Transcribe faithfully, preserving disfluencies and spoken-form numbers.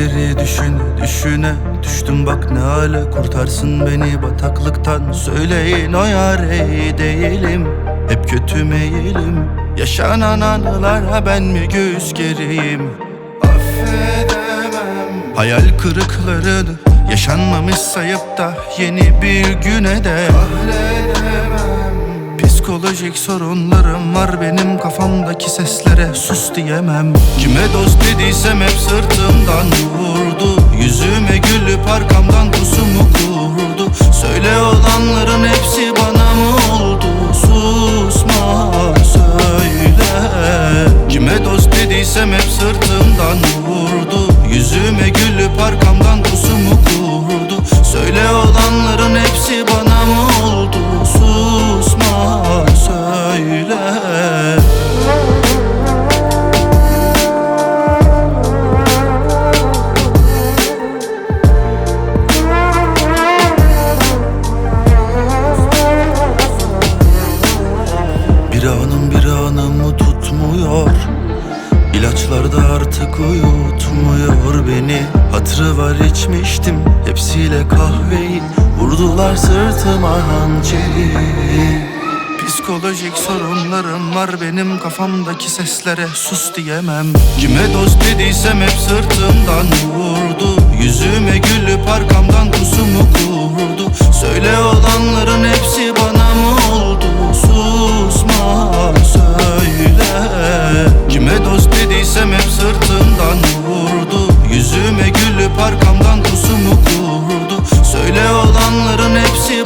Geceleri düşüne düşüne düştüm bak ne hale. Kurtarsın beni bataklıktan, söyleyin o yare değilim. Hep kötü meyilim, yaşanan anılara ben mi göğüs gereyim? Affedemem hayal kırıklarını, yaşanmamış sayıp da yeni bir güne de kahredemem. Psikolojik sorunlarım var benim, kafamdaki seslere sus diyemem. Kime dost dediysem hep sırtımdan vurdu, yüzüme gülüp arkamdan pusumu kurdu. Söyle olanların hepsi bana mı oldu? Susma söyle. Kime dost dediysem hep sırtımdan vurdu, yüzüme gülüp arkamdan pusumu kurdu. Söyle olanların hepsi bana mı oldu? Susma söyle. Bir anım bir anımı tutmuyor, İlaçlar da artık uyutmuyor beni. Hatırı var içmiştim hepsiyle kahveyi, vurdular sırtıma hançeri. Psikolojik sorunlarım var benim, kafamdaki seslere sus diyemem. Kime dost dediysem hep sırtımdan vurdu, yüzüme gülüp arkamdan pusumu kurdu. Söyle olanların hepsi bana mı oldu? Susma söyle. Kime dost dediysem hep sırtımdan vurdu, yüzüme gülüp arkamdan pusumu kurdu. Söyle olanların hepsi